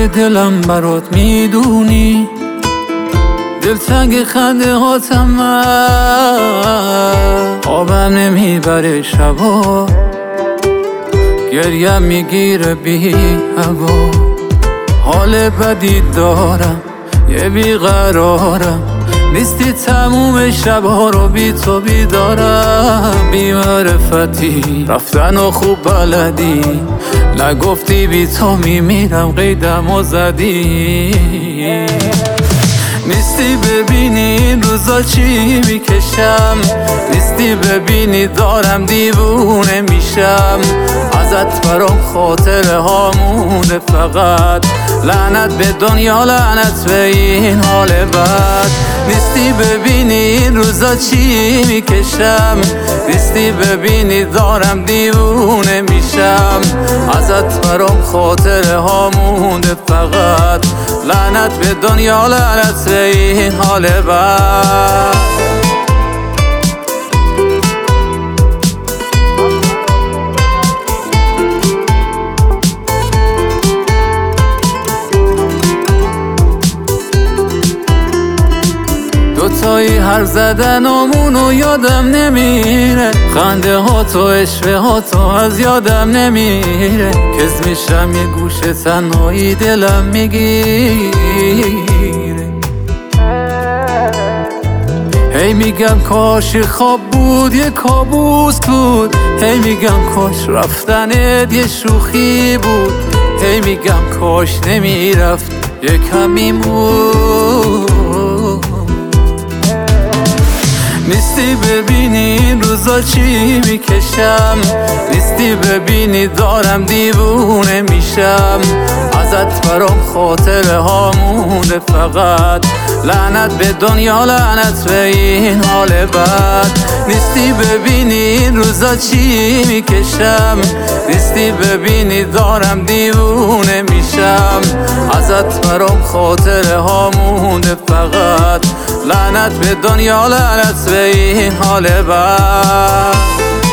تنهای دلم برات میدونی، دلتنگ خنده هاتم من، خوابم نمیبره شبا، گریم میگیره بی هوا. حال بدی دارم یه بیقرارم، نیستی تموم شبها رو بی تو بیدارم. بی معرفتی رفتن و خوب بلدی، نگفتی بی تو میمیرم قیدم و زدی. نیستی ببینی این روزا چی میکشم، نیستی ببینی دارم دیوونه میشم. ازت برام خاطره ها مونده فقط، لعنت به دنیا لعنت به این حال بد. نیستی ببینی این روزا چی میکشم، نیستی ببینی دارم دیوونه میشم. ازت برام خاطره ها مونده فقط، لعنت به دنیا لعنت به این حال بد. دوتایی هر زدنامونو یادم نمیره، خنده ها تو عشوه ها تو از یادم نمیره. کز میشم یه گوشه تنهایی دلم میگیره. هی میگم کاش خواب بود یه کابوس بود، هی میگم کاش رفتنت یه شوخی بود، هی میگم کاش نمیرفت یه کمی بود. نیستی ببینی این روزا چی میکشم، نیستی ببینی دارم دیوونه میشم. ازت برام خاطره ها مونده فقط، لعنت به دنیا لعنت به این حال بد. نیستی ببینی این روزا چی میکشم، نیستی ببینی دارم دیوونه میشم. ازت برام خاطره ها مونده فقط، لعنت به دنیا لعنت به این حال بد.